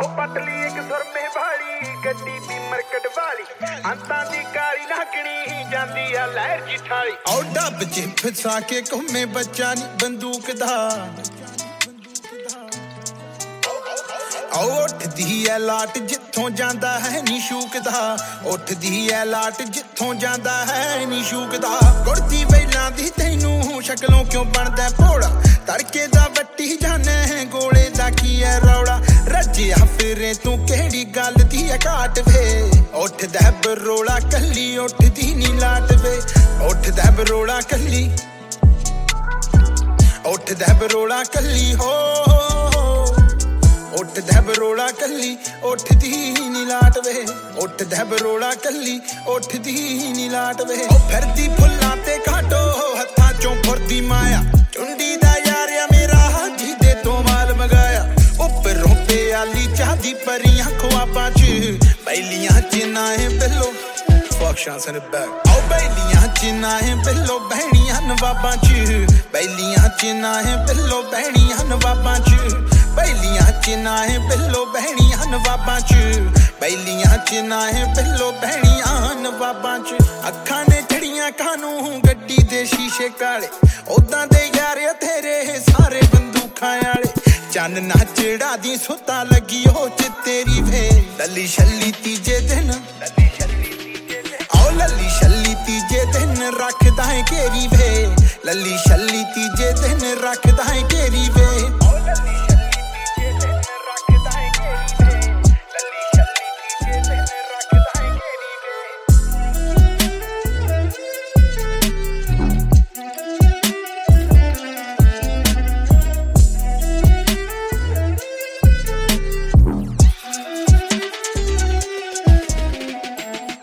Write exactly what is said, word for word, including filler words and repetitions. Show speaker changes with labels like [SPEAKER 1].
[SPEAKER 1] ਪਤਲੀ ਇੱਕ ਸੁਰਮੇ ਵਾਲੀ ਗੱਡੀ ਦੀ ਮਰਕਟ ਵਾਲੀ ਅੰਤਾਂ ਦੀ ਕਾਲੀ ਨਾਗਣੀ ਜਾਂਦੀ ਆ ਲਹਿਰ ਜੀ ਥਾਲੀ
[SPEAKER 2] ਓ ਡੱਬ ਚ ਫਸਾ ਕੇ ਘੁੰਮੇ ਬੱਚਾ ਨੀ ਬੰਦੂਕ ਦਾ ਓ ਉੱਠਦੀ ਐ ਲਾਟ ਜਿੱਥੋਂ ਜਾਂਦਾ ਹੈ ਨੀ ਸ਼ੂਕਦਾ ਉੱਠਦੀ ਐ ਲਾਟ ਜਿੱਥੋਂ ਜਾਂਦਾ ਹੈ ਨੀ ਸ਼ੂਕਦਾ ਗੁੜਤੀ ਵੇਲਾਂ ਦੀ ਤੈਨੂੰ ਸ਼ਕਲੋਂ ਕਿਉਂ ਬਣਦਾ ਭੋਲਾ ਤੜਕੇ ਦਾ ਵੱਟੀ ਜਾਣੇ ਗੋਲੇ ਦਾ ਕੀ ਐ ਰੌਲਾ ਰੱਜਿਆ ਫਿਰੇ ਤੂੰ ਕਿਹੜੀ ਗੱਲ ਦੀ ਐ ਘਾਟ ਵੇ ਉੱਠਦਾ ਬਰੋਲਾ ਕੱਲੀ ਉੱਠਦੀ ਨੀ ਲਾਟ ਵੇ ਉੱਠਦਾ ਬਰੋਲਾ ਕੱਲੀ ਉੱਠਦਾ ਬਰੋਲਾ ਕੱਲੀ ਹੋ ਉੱਠਦਾ ਬਰੋਲਾ ਕੱਲੀ ਉੱਠਦੀ ਨੀ ਲਾਟ ਵੇ ਉੱਠਦਾ ਬਰੋਲਾ ਕੱਲੀ ਉੱਠਦੀ ਨੀ ਲਾਟ ਵੇ ਉਹ ਫਿਰਦੀ ਫੁੱਲਾਂ ਤੇ ਕਾਟੋ ਹੱਥਾਂ ਚੋਂ ਫੁਰਦੀ ਮਾਇਆ ਟੁੰਡੀ ਦਾ ਯਾਰਿਆ ਮੇਰਾ ਜਿਹਦੇ ਤੋਂ ਮਾਲ ਮਗਾਇਆ ਉੱਪਰੋਂ ਪਿਆਲੀ ਚਾਹਦੀ ਪਰੀਆਂ ਖੁਆਬਾਂ ਚ ਬੈਲੀਆਂ ਚ ਨਾਏ ਬਿੱਲੋ fuck shots in the back oh ਬੈਲੀਆਂ ਚ ਨਾਏ ਬਿੱਲੋ ਬਹਿਣੀਆਂ ਨਵਾਬਾਂ ਚ ਬੈਲੀਆਂ ਚ ਨਾਏ ਬਿੱਲੋ ਬਹਿਣੀਆਂ ਨਵਾਬਾਂ ਚ ਬੈਲੀਆਂ ਚ ਨਾਏ ਬਿੱਲੋ ਬਹਿਣੀਆਂ ਨਵਾਬਾਂ ਚ ਬੈਲੀਆਂ ਚ ਨਾਏ ਬਿੱਲੋ ਬਹਿਣੀਆਂ ਨਵਾਬਾਂ ਚ ਅੱਖਾਂ ਨੇ ਝੜੀਆਂ ਕਾਨੂੰ ਗੱਡੀ ਦੇ ਸ਼ੀਸ਼ੇ ਕਾਲੇ ਉਦਾਂ ਦੇ ਯਾਰ ਤੇਰੇ ਸਾਰੇ ਬੰਦੂਕਾਂ ਵਾਲੇ ਚੰਨ ਨਾ ਚੜਾ ਦੀ ਸੁੱਤਾ ਲੱਗੀ ਹੋ ਚ ਤੇਰੀ ਵੇ ਲੱਲੀ ਛੱਲੀ ਤੀਜੇ ਦਿਨ ਆਓ ਲੱਲੀ ਛੱਲੀ ਤੀਜੇ ਦਿਨ ਰੱਖਦਾ ਹੈ ਘੇਰੀ ਵੇ ਲੱਲੀ ਛੱਲੀ ਤੀਜੇ ਦਿਨ ਰੱਖਦਾ ਹੈ ਘੇਰੀ ਵੇ